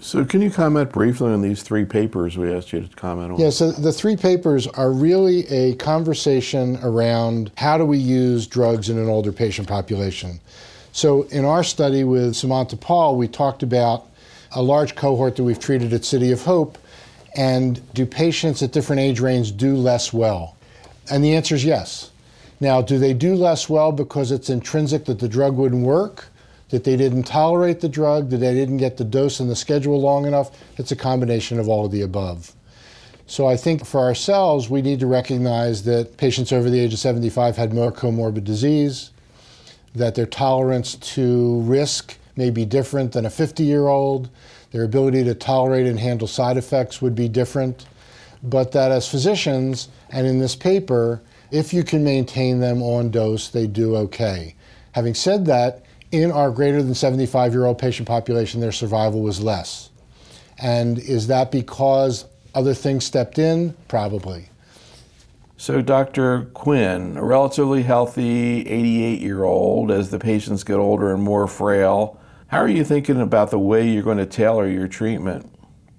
So can you comment briefly on these three papers we asked you to comment on? Yeah, so the three papers are really a conversation around how do we use drugs in an older patient population. So in our study with Samantha Paul, we talked about a large cohort that we've treated at City of Hope, and do patients at different age ranges do less well? And the answer is yes. Now, do they do less well because it's intrinsic that the drug wouldn't work, that they didn't tolerate the drug, that they didn't get the dose and the schedule long enough? It's a combination of all of the above. So I think for ourselves, we need to recognize that patients over the age of 75 had more comorbid disease, that their tolerance to risk may be different than a 50-year-old, their ability to tolerate and handle side effects would be different, but that as physicians, and in this paper, if you can maintain them on dose, they do okay. Having said that, in our greater than 75-year-old patient population, their survival was less. And is that because other things stepped in? Probably. So Dr. Quinn, a relatively healthy 88-year-old, as the patients get older and more frail, how are you thinking about the way you're going to tailor your treatment?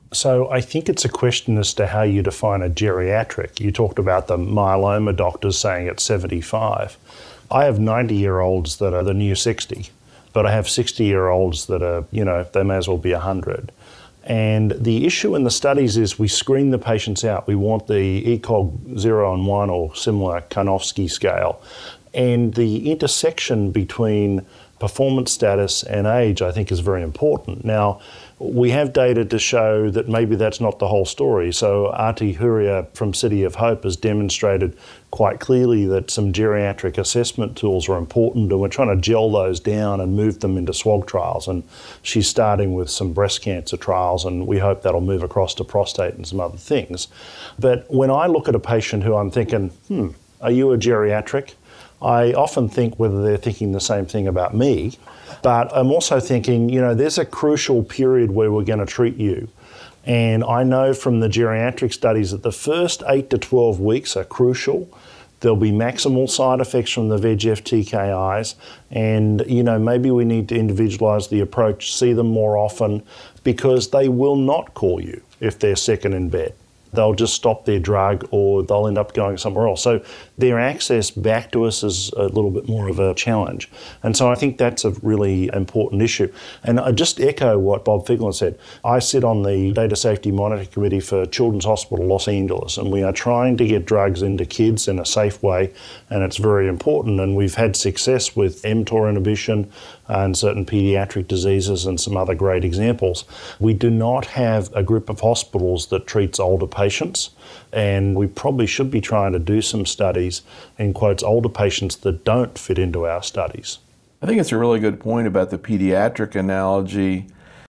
So I think it's a question as to how you define a geriatric. You talked about the myeloma doctors saying it's 75. I have 90-year-olds that are the new 60, but I have 60-year-olds that are, they may as well be 100. And the issue in the studies is we screen the patients out. We want the ECOG 0 and 1 or similar Karnofsky scale. And the intersection between performance status and age, I think, is very important. Now, we have data to show that maybe that's not the whole story. So Arti Huria from City of Hope has demonstrated quite clearly that some geriatric assessment tools are important, and we're trying to gel those down and move them into SWOG trials. And she's starting with some breast cancer trials, and we hope that'll move across to prostate and some other things. But when I look at a patient who I'm thinking, are you a geriatric? I often think whether they're thinking the same thing about me, but I'm also thinking, there's a crucial period where we're going to treat you. And I know from the geriatric studies that the first 8 to 12 weeks are crucial. There'll be maximal side effects from the VEGF TKIs, and maybe we need to individualise the approach, see them more often, because they will not call you if they're sick and in bed. They'll just stop their drug or they'll end up going somewhere else. So their access back to us is a little bit more of a challenge. And so I think that's a really important issue. And I just echo what Bob Figlin said. I sit on the Data Safety Monitoring Committee for Children's Hospital Los Angeles, and we are trying to get drugs into kids in a safe way, and it's very important. And we've had success with mTOR inhibition and certain pediatric diseases and some other great examples. We do not have a group of hospitals that treats older patients, and we probably should be trying to do some studies, in quotes, older patients that don't fit into our studies. I think it's a really good point about the pediatric analogy.